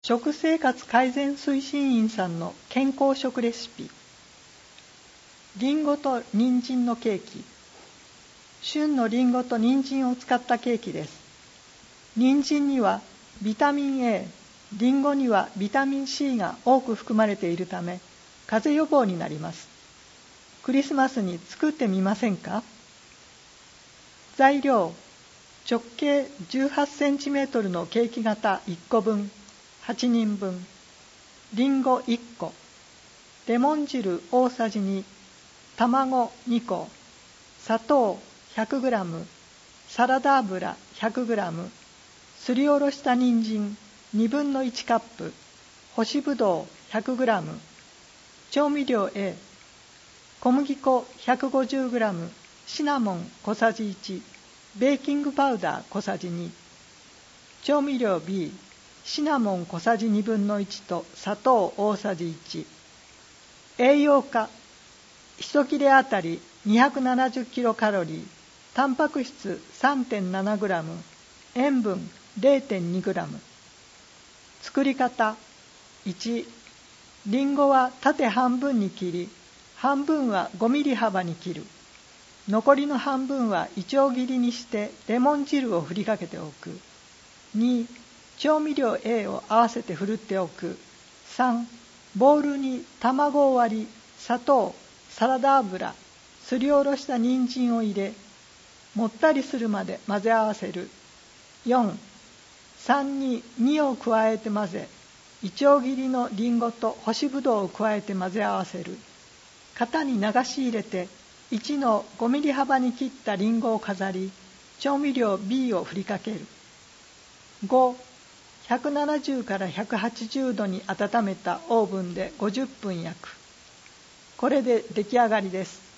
食生活改善推進員さんの健康食レシピ。りんごと人参のケーキ。旬のりんごと人参を使ったケーキです。人参にはビタミン A、りんごにはビタミン C が多く含まれているため、風邪予防になります。クリスマスに作ってみませんか？材料、直径18センチメートルのケーキ型1個分、8人分、りんご1個、レモン汁大さじ2、卵2個、砂糖 100g、サラダ油 100g、すりおろした人参1/2分の1カップ、干しぶどう 100g、調味料 A、小麦粉 150g、シナモン小さじ1、ベーキングパウダー小さじ2、調味料 B、シナモン小さじ1/2分の1と砂糖大さじ1。栄養価、1切れあたり270キロカロリー、タンパク質 3.7 グラム、塩分 0.2 グラム。作り方。1、りんごは縦半分に切り、半分は5ミリ幅に切る。残りの半分はいちょう切りにしてレモン汁を振りかけておく。2、調味料 A を合わせてふるっておく。3、ボウルに卵を割り、砂糖、サラダ油、すりおろした人参を入れ、もったりするまで混ぜ合わせる。4、3に2を加えて混ぜ、いちょう切りのりんごと干しぶどうを加えて混ぜ合わせる。型に流し入れて、1の5ミリ幅に切ったりんごを飾り、調味料 B を振りかける。5、170から180度に温めたオーブンで50分焼く。これで出来上がりです。